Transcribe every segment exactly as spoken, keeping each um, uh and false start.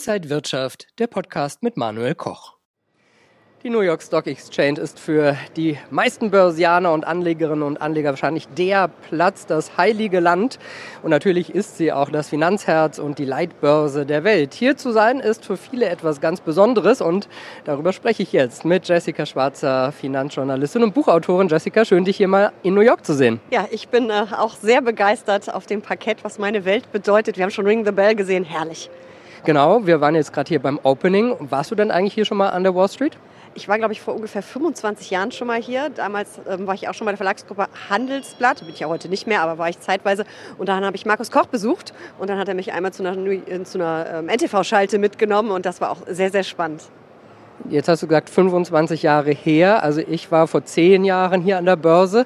Inside Wirtschaft, der Podcast mit Manuel Koch. Die New York Stock Exchange ist für die meisten Börsianer und Anlegerinnen und Anleger wahrscheinlich der Platz, das heilige Land. Und natürlich ist sie auch das Finanzherz und die Leitbörse der Welt. Hier zu sein ist für viele etwas ganz Besonderes und darüber spreche ich jetzt mit Jessica Schwarzer, Finanzjournalistin und Buchautorin. Jessica, schön, dich hier mal in New York zu sehen. Ja, ich bin äh, auch sehr begeistert auf dem Parkett, was meine Welt bedeutet. Wir haben schon Ring the Bell gesehen, herrlich. Genau, wir waren jetzt gerade hier beim Opening. Warst du denn eigentlich hier schon mal an der Wall Street? Ich war, glaube ich, vor ungefähr fünfundzwanzig Jahren schon mal hier. Damals ähm, war ich auch schon bei der Verlagsgruppe Handelsblatt. Bin ich ja heute nicht mehr, aber war ich zeitweise. Und dann habe ich Markus Koch besucht. Und dann hat er mich einmal zu einer, zu einer ähm, N T V-Schalte mitgenommen. Und das war auch sehr, sehr spannend. Jetzt hast du gesagt, fünfundzwanzig Jahre her. Also ich war vor zehn Jahren hier an der Börse.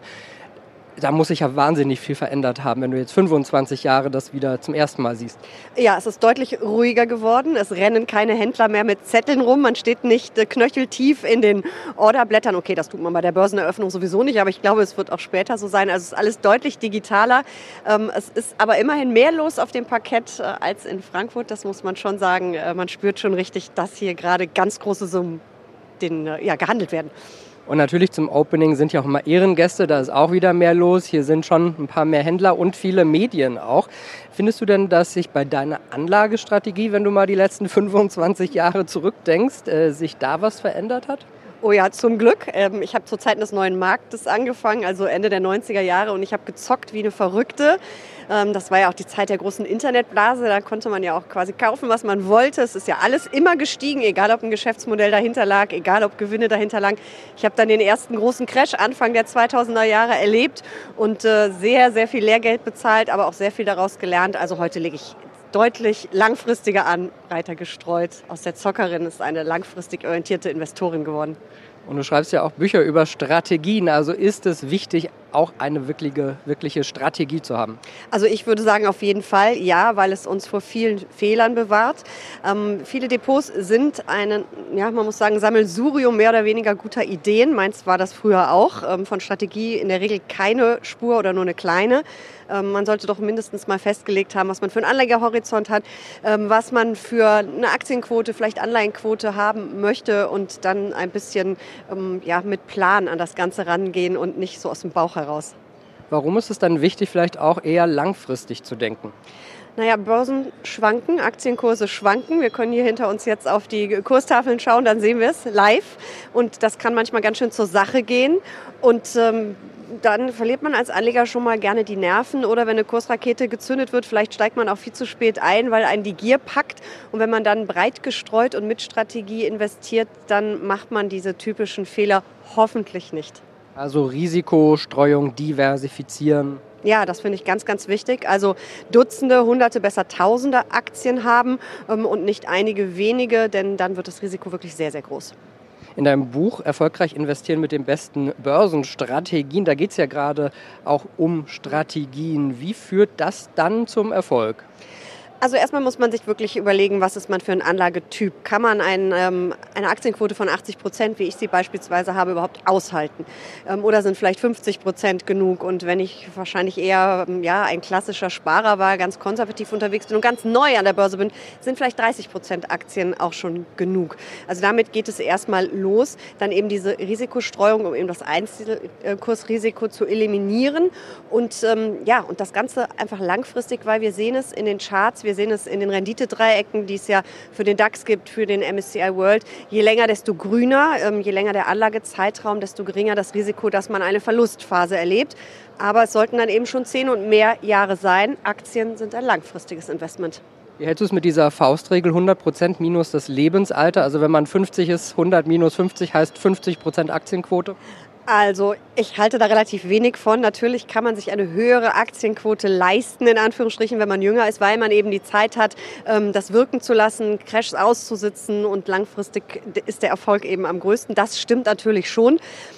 Da muss sich ja wahnsinnig viel verändert haben, wenn du jetzt fünfundzwanzig Jahre das wieder zum ersten Mal siehst. Ja, es ist deutlich ruhiger geworden. Es rennen keine Händler mehr mit Zetteln rum. Man steht nicht äh, knöcheltief in den Orderblättern. Okay, das tut man bei der Börseneröffnung sowieso nicht, aber ich glaube, es wird auch später so sein. Also es ist alles deutlich digitaler. Ähm, es ist aber immerhin mehr los auf dem Parkett äh, als in Frankfurt. Das muss man schon sagen. Äh, man spürt schon richtig, dass hier gerade ganz große Summen den, äh, ja, gehandelt werden. Und natürlich zum Opening sind ja auch immer Ehrengäste, da ist auch wieder mehr los. Hier sind schon ein paar mehr Händler und viele Medien auch. Findest du denn, dass sich bei deiner Anlagestrategie, wenn du mal die letzten fünfundzwanzig Jahre zurückdenkst, äh, sich da was verändert hat? Oh ja, zum Glück. Ich habe zu Zeiten des neuen Marktes angefangen, also Ende der neunziger Jahre, und ich habe gezockt wie eine Verrückte. Das war ja auch die Zeit der großen Internetblase, da konnte man ja auch quasi kaufen, was man wollte. Es ist ja alles immer gestiegen, egal ob ein Geschäftsmodell dahinter lag, egal ob Gewinne dahinter lagen. Ich habe dann den ersten großen Crash Anfang der zweitausender Jahre erlebt und sehr, sehr viel Lehrgeld bezahlt, aber auch sehr viel daraus gelernt. Also heute lege ich deutlich langfristiger an, breiter gestreut. Aus der Zockerin ist eine langfristig orientierte Investorin geworden. Und du schreibst ja auch Bücher über Strategien. Also ist es wichtig, auch eine wirkliche, wirkliche Strategie zu haben? Also ich würde sagen, auf jeden Fall ja, weil es uns vor vielen Fehlern bewahrt. Ähm, viele Depots sind ein, ja, man muss sagen, Sammelsurium mehr oder weniger guter Ideen. Meins war das früher auch. Ähm, von Strategie in der Regel keine Spur oder nur eine kleine. Ähm, man sollte doch mindestens mal festgelegt haben, was man für einen Anlegerhorizont hat, ähm, was man für eine Aktienquote, vielleicht Anleihenquote haben möchte und dann ein bisschen ähm, ja, mit Plan an das Ganze rangehen und nicht so aus dem Bauch heraus. Warum ist es dann wichtig, vielleicht auch eher langfristig zu denken? Naja, Börsen schwanken, Aktienkurse schwanken. Wir können hier hinter uns jetzt auf die Kurstafeln schauen, dann sehen wir es live. Und das kann manchmal ganz schön zur Sache gehen. Und ähm, dann verliert man als Anleger schon mal gerne die Nerven. Oder wenn eine Kursrakete gezündet wird, vielleicht steigt man auch viel zu spät ein, weil einen die Gier packt. Und wenn man dann breit gestreut und mit Strategie investiert, dann macht man diese typischen Fehler hoffentlich nicht. Also Risikostreuung, diversifizieren. Ja, das finde ich ganz, ganz wichtig. Also Dutzende, Hunderte, besser Tausende Aktien haben ähm, und nicht einige wenige, denn dann wird das Risiko wirklich sehr, sehr groß. In deinem Buch Erfolgreich investieren mit den besten Börsenstrategien, da geht es ja gerade auch um Strategien. Wie führt das dann zum Erfolg? Also erstmal muss man sich wirklich überlegen, was ist man für ein Anlagetyp. Kann man ein, ähm, eine Aktienquote von achtzig Prozent, wie ich sie beispielsweise habe, überhaupt aushalten? Ähm, oder sind vielleicht fünfzig Prozent genug? Und wenn ich wahrscheinlich eher ja, ein klassischer Sparer war, ganz konservativ unterwegs bin und ganz neu an der Börse bin, sind vielleicht dreißig Prozent Aktien auch schon genug. Also damit geht es erstmal los. Dann eben diese Risikostreuung, um eben das Einzelkursrisiko zu eliminieren. Und ähm, ja, und das Ganze einfach langfristig, weil wir sehen es in den Charts, wir sehen es in den Renditedreiecken, die es ja für den DAX gibt, für den M S C I World. Je länger, desto grüner, je länger der Anlagezeitraum, desto geringer das Risiko, dass man eine Verlustphase erlebt. Aber es sollten dann eben schon zehn und mehr Jahre sein. Aktien sind ein langfristiges Investment. Wie hältst du es mit dieser Faustregel hundert Prozent minus das Lebensalter? Also wenn man fünfzig ist, hundert minus fünfzig heißt fünfzig Prozent Aktienquote? Also ich halte da relativ wenig von. Natürlich kann man sich eine höhere Aktienquote leisten, in Anführungsstrichen, wenn man jünger ist, weil man eben die Zeit hat, das wirken zu lassen, Crashs auszusitzen und langfristig ist der Erfolg eben am größten. Das stimmt natürlich schon.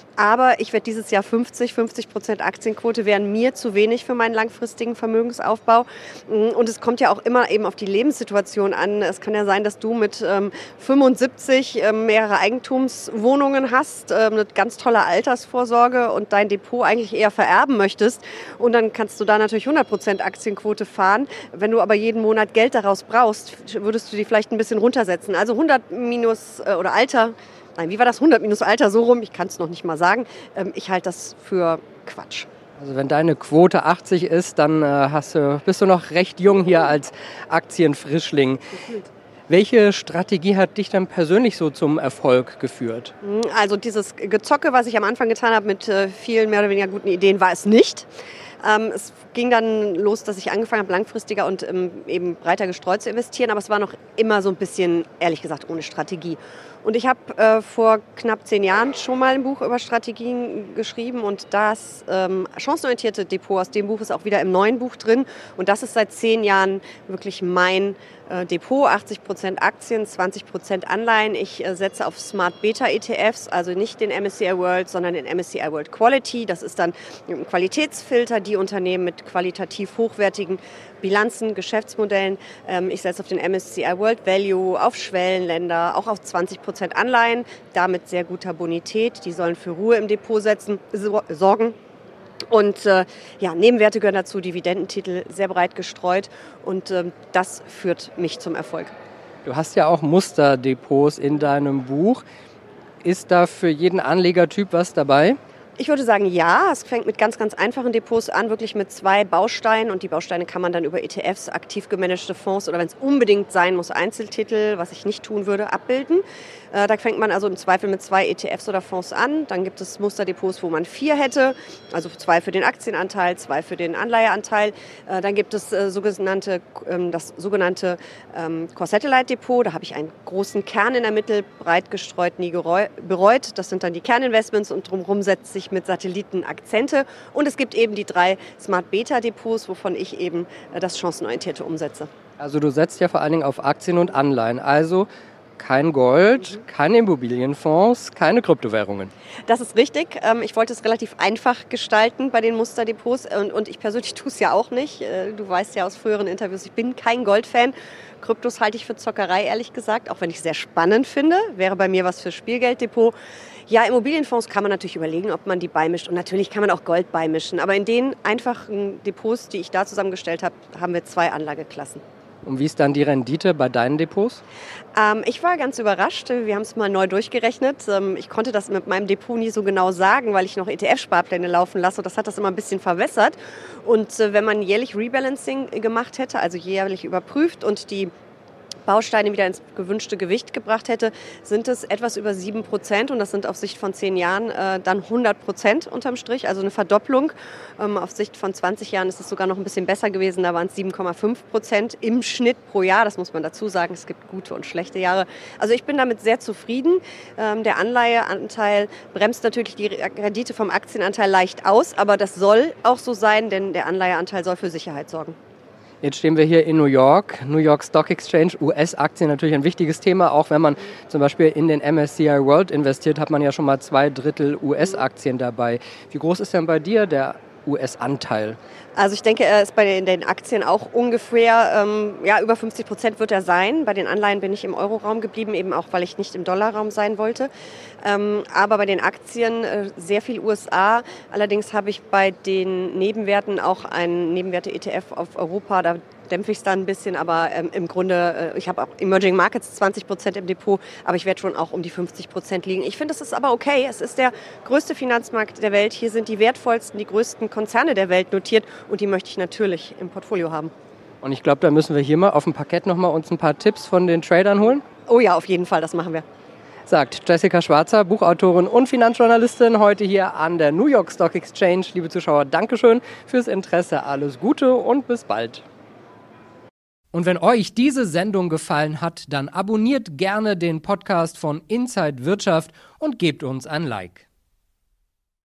Aber ich werde dieses Jahr fünfzig, fünfzig Prozent Aktienquote wären mir zu wenig für meinen langfristigen Vermögensaufbau. Und es kommt ja auch immer eben auf die Lebenssituation an. Es kann ja sein, dass du mit ähm, fünfundsiebzig ähm, mehrere Eigentumswohnungen hast, ähm, eine ganz tolle Altersvorsorge und dein Depot eigentlich eher vererben möchtest. Und dann kannst du da natürlich hundert Prozent Aktienquote fahren. Wenn du aber jeden Monat Geld daraus brauchst, würdest du die vielleicht ein bisschen runtersetzen. Also hundert minus äh, oder Alter. Nein, wie war das? hundert minus Alter, so rum. Ich kann es noch nicht mal sagen. Ähm, ich halte das für Quatsch. Also wenn deine Quote achtzig ist, dann äh, hast du, bist du noch recht jung hier als Aktienfrischling. Welche Strategie hat dich dann persönlich so zum Erfolg geführt? Also dieses Gezocke, was ich am Anfang getan habe mit äh, vielen mehr oder weniger guten Ideen, war es nicht. Ähm, es ging dann los, dass ich angefangen habe, langfristiger und ähm, eben breiter gestreut zu investieren. Aber es war noch immer so ein bisschen, ehrlich gesagt, ohne Strategie. Und ich habe äh, vor knapp zehn Jahren schon mal ein Buch über Strategien geschrieben und das ähm, chancenorientierte Depot, aus dem Buch ist auch wieder im neuen Buch drin. Und das ist seit zehn Jahren wirklich mein äh, Depot, achtzig Prozent Aktien, zwanzig Prozent Anleihen. Ich äh, setze auf Smart Beta E T Fs, also nicht den M S C I World, sondern den M S C I World Quality. Das ist dann ein Qualitätsfilter, die Unternehmen mit qualitativ hochwertigen Bilanzen, Geschäftsmodellen. Ähm, ich setze auf den M S C I World Value, auf Schwellenländer, auch auf zwanzig Prozent Anleihen, damit sehr guter Bonität. Die sollen für Ruhe im Depot setzen, so, sorgen. Und äh, ja, Nebenwerte gehören dazu, Dividendentitel sehr breit gestreut und äh, das führt mich zum Erfolg. Du hast ja auch Musterdepots in deinem Buch. Ist da für jeden Anlegertyp was dabei? Ich würde sagen, ja. Es fängt mit ganz, ganz einfachen Depots an, wirklich mit zwei Bausteinen. Und die Bausteine kann man dann über E T Fs, aktiv gemanagte Fonds oder wenn es unbedingt sein muss, Einzeltitel, was ich nicht tun würde, abbilden. Äh, da fängt man also im Zweifel mit zwei E T Fs oder Fonds an. Dann gibt es Musterdepots, wo man vier hätte. Also zwei für den Aktienanteil, zwei für den Anleiheanteil. Äh, dann gibt es äh, sogenannte, ähm, das sogenannte ähm, Core Satellite Depot. Da habe ich einen großen Kern in der Mitte, breit gestreut, nie gereu- bereut. Das sind dann die Kerninvestments und drumherum setzt sich mit Satelliten Akzente. Und es gibt eben die drei Smart Beta Depots, wovon ich eben äh, das Chancenorientierte umsetze. Also du setzt ja vor allen Dingen auf Aktien und Anleihen. Also kein Gold, mhm. keine Immobilienfonds, keine Kryptowährungen. Das ist richtig. Ich wollte es relativ einfach gestalten bei den Musterdepots und ich persönlich tue es ja auch nicht. Du weißt ja aus früheren Interviews, ich bin kein Goldfan. Kryptos halte ich für Zockerei, ehrlich gesagt, auch wenn ich es sehr spannend finde. Wäre bei mir was für Spielgelddepot. Ja, Immobilienfonds kann man natürlich überlegen, ob man die beimischt. Und natürlich kann man auch Gold beimischen. Aber in den einfachen Depots, die ich da zusammengestellt habe, haben wir zwei Anlageklassen. Und wie ist dann die Rendite bei deinen Depots? Ähm, ich war ganz überrascht. Wir haben es mal neu durchgerechnet. Ähm, ich konnte das mit meinem Depot nie so genau sagen, weil ich noch E T F-Sparpläne laufen lasse. Und das hat das immer ein bisschen verwässert. Und äh, wenn man jährlich Rebalancing gemacht hätte, also jährlich überprüft und die Bausteine wieder ins gewünschte Gewicht gebracht hätte, sind es etwas über sieben Prozent und das sind auf Sicht von zehn Jahren äh, dann hundert Prozent unterm Strich, also eine Verdopplung. Ähm, auf Sicht von zwanzig Jahren ist es sogar noch ein bisschen besser gewesen, da waren es sieben Komma fünf Prozent im Schnitt pro Jahr, das muss man dazu sagen, es gibt gute und schlechte Jahre. Also ich bin damit sehr zufrieden. Ähm, der Anleiheanteil bremst natürlich die Rendite vom Aktienanteil leicht aus, aber das soll auch so sein, denn der Anleiheanteil soll für Sicherheit sorgen. Jetzt stehen wir hier in New York, New York Stock Exchange, U S-Aktien natürlich ein wichtiges Thema. Auch wenn man zum Beispiel in den M S C I World investiert, hat man ja schon mal zwei Drittel U S-Aktien dabei. Wie groß ist denn bei dir der U S-Anteil? Also ich denke, er ist bei den Aktien auch ungefähr, ähm, ja, über fünfzig Prozent wird er sein. Bei den Anleihen bin ich im Euroraum geblieben, eben auch, weil ich nicht im Dollarraum sein wollte. Ähm, aber bei den Aktien äh, sehr viel U S A. Allerdings habe ich bei den Nebenwerten auch einen Nebenwerte-E T F auf Europa. Da dämpfe ich es dann ein bisschen, aber ähm, im Grunde, äh, ich habe auch Emerging Markets zwanzig Prozent im Depot, aber ich werde schon auch um die fünfzig Prozent liegen. Ich finde, das ist aber okay. Es ist der größte Finanzmarkt der Welt. Hier sind die wertvollsten, die größten Konzerne der Welt notiert und die möchte ich natürlich im Portfolio haben. Und ich glaube, da müssen wir hier mal auf dem Parkett noch mal uns ein paar Tipps von den Tradern holen. Oh ja, auf jeden Fall, das machen wir. Sagt Jessica Schwarzer, Buchautorin und Finanzjournalistin, heute hier an der New York Stock Exchange. Liebe Zuschauer, Dankeschön fürs Interesse. Alles Gute und bis bald. Und wenn euch diese Sendung gefallen hat, dann abonniert gerne den Podcast von Inside Wirtschaft und gebt uns ein Like.